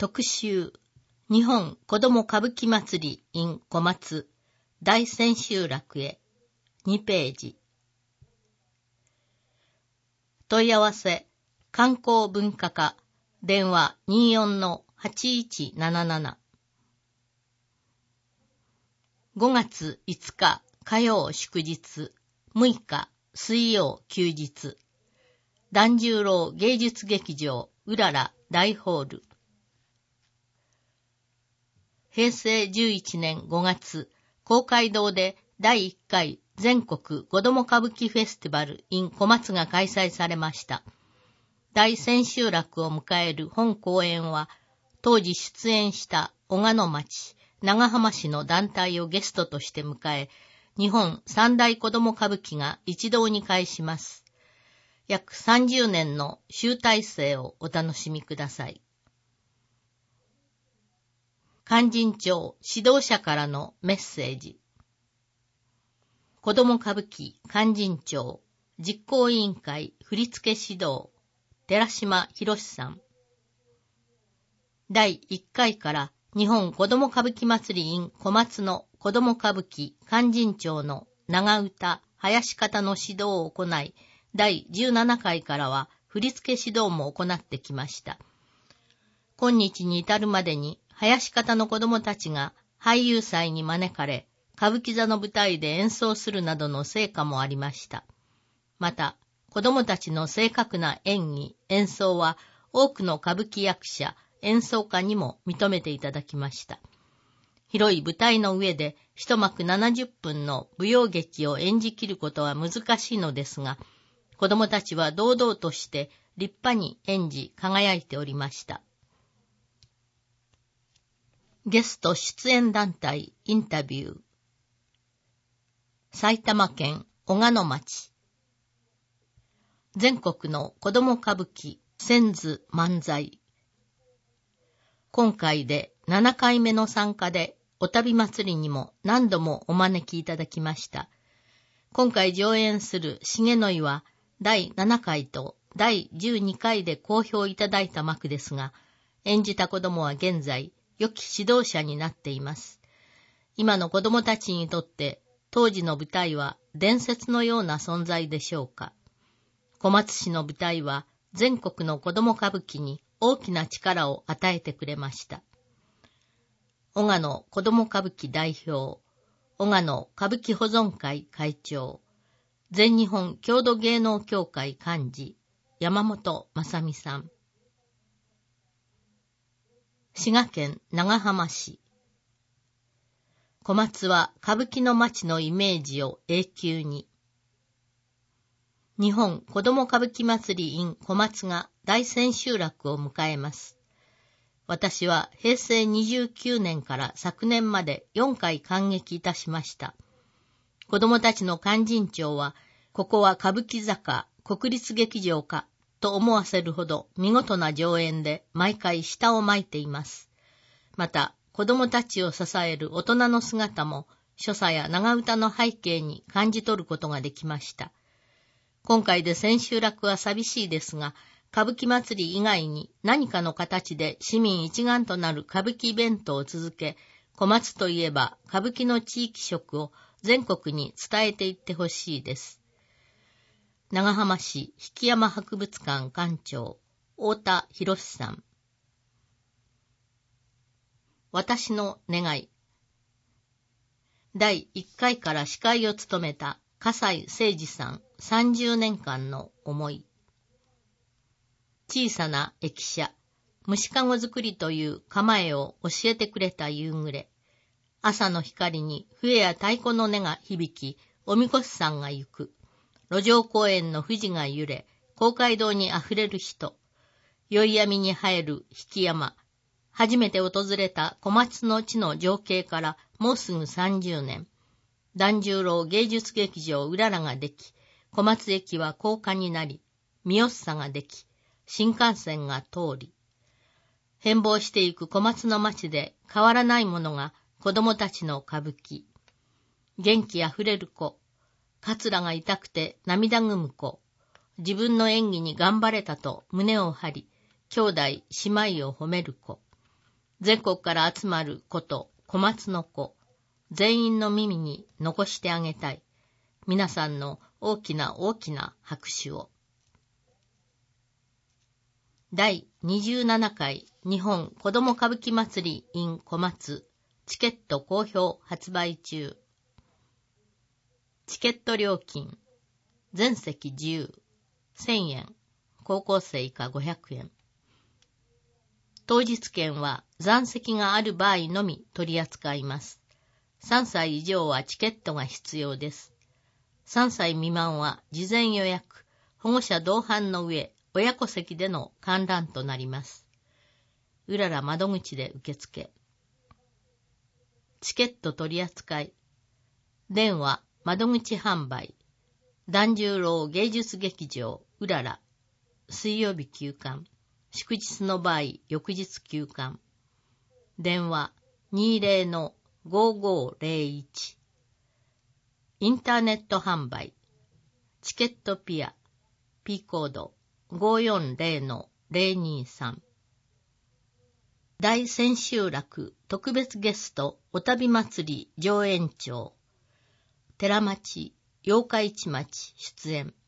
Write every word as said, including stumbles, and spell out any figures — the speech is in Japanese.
特集日本子ども歌舞伎祭り in 小松大千秋楽へにページ。問い合わせ観光文化課電話 にじゅうよんのはちいちなななな。ごがついつか火曜祝日、むいか水曜休日、團十郎芸術劇場うらら大ホール。へいせいじゅういちねんごがつ、公会堂でだいいっかい全国子ども歌舞伎フェスティバル in 小松が開催されました。大千秋楽を迎える本公演は、当時出演した小鹿野町、長浜市の団体をゲストとして迎え、日本三大子ども歌舞伎が一堂に会します。約さんじゅうねんの集大成をお楽しみください。勧進帳指導者からのメッセージ。子ども歌舞伎勧進帳実行委員会振付指導寺島博さん。だいいっかいから日本子ども歌舞伎祭り in 小松の子ども歌舞伎勧進帳の長唄、囃子方の指導を行い、だいじゅうななかいからは振付指導も行ってきました。今日に至るまでに囃子方の子どもたちが俳優祭に招かれ、歌舞伎座の舞台で演奏するなどの成果もありました。また、子どもたちの正確な演技、演奏は多くの歌舞伎役者、演奏家にも認めていただきました。広い舞台の上で一幕ななじゅっぷんの舞踊劇を演じきることは難しいのですが、子どもたちは堂々として立派に演じ輝いておりました。ゲスト出演団体インタビュー。埼玉県小鹿野町。全国の子ども歌舞伎千図漫才。今回でななかいめの参加でお旅祭りにも何度もお招きいただきました。今回上演する重の井はだいななかいとだいじゅうにかいで好評いただいた幕ですが、演じた子どもは現在良き指導者になっています。今の子どもたちにとって当時の舞台は伝説のような存在でしょうか。小松市の舞台は全国の子ども歌舞伎に大きな力を与えてくれました。小鹿野子ども歌舞伎代表、小鹿野歌舞伎保存会会長、全日本郷土芸能協会幹事、山本正美さん。滋賀県長浜市。小松は歌舞伎の街のイメージを永久に。日本子ども歌舞伎祭り in 小松が大千秋楽を迎えます。私はへいせいにじゅうきゅうねんから昨年までよんかい観劇いたしました。子どもたちの勧進帳は、ここは歌舞伎座か国立劇場かと思わせるほど見事な上演で毎回舌を巻いています。また、子どもたちを支える大人の姿も所作や長唄の背景に感じ取ることができました。今回で千秋楽は寂しいですが、歌舞伎祭り以外に何かの形で市民一丸となる歌舞伎イベントを続け、小松といえば歌舞伎の地域色を全国に伝えていってほしいです。長浜市引山博物館館長、太田博さん。私の願い。だいいっかいから司会を務めた笠井誠二さんさんじゅうねんかんの思い。小さな駅舎、虫かご作りという構えを教えてくれた夕暮れ。朝の光に笛や太鼓の音が響き、おみこしさんが行く。路上公園の富士が揺れ、公会堂にあふれる人。宵闇に生える引山。初めて訪れた小松の地の情景からもうすぐさんじゅうねん。團十郎芸術劇場うららができ、小松駅は高架になり、三好ができ、新幹線が通り。変貌していく小松の町で変わらないものが子供たちの歌舞伎。元気あふれる子。カツラが痛くて涙ぐむ子。自分の演技に頑張れたと胸を張り、兄弟姉妹を褒める子。 全国から集まること、小松の子、全員の耳に残してあげたい。皆さんの大きな大きな拍手を。だいにじゅうななかい日本子ども歌舞伎祭り in 小松チケット好評発売中。チケット料金全席自由せんえん、高校生以下ごひゃくえん。当日券は残席がある場合のみ取り扱います。さんさい以上はチケットが必要です。さんさい未満は事前予約、保護者同伴の上、親子席での観覧となります。うらら窓口で受付。チケット取り扱い。電話、窓口販売。團十郎芸術劇場、うらら。水曜日休館。祝日の場合、翌日休館。電話 にじゅうのごごぜろいち。インターネット販売。チケットピア。P コード ごーよんぜろのぜろにさん。大千秋楽特別ゲストお旅祭り上演長。寺町、八日市町出演。